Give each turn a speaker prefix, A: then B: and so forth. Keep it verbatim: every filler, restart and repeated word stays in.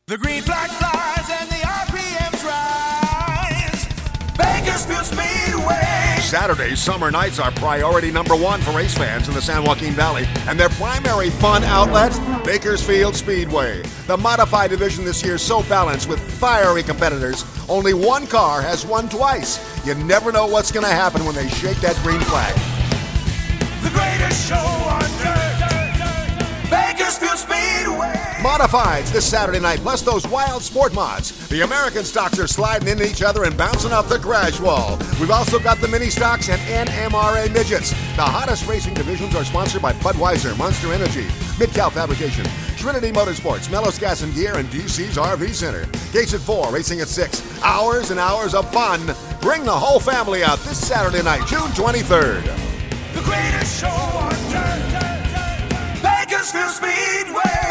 A: The green flag flies and the R P Ms rise. Bakersfield Speedway.
B: Saturday's summer nights are priority number one for race fans in the San Joaquin Valley, and their primary fun outlet, Bakersfield Speedway. The modified division this year is so balanced with fiery competitors, only one car has won twice. You never know what's going to happen when they shake that green flag.
A: The greatest show on dirt. Bakersfield Speedway.
B: Modifieds this Saturday night, plus those wild sport mods. The American stocks are sliding into each other and bouncing off the crash wall. We've also got the mini stocks and N M R A midgets. The hottest racing divisions are sponsored by Budweiser, Monster Energy, Midcal Fabrication, Trinity Motorsports, Mellows Gas and Gear, and D C's R V Center. Gates at four, racing at six. Hours and hours of fun. Bring the whole family out this Saturday night, June twenty-third.
A: The greatest show on dirt. Bakersfield Speedway.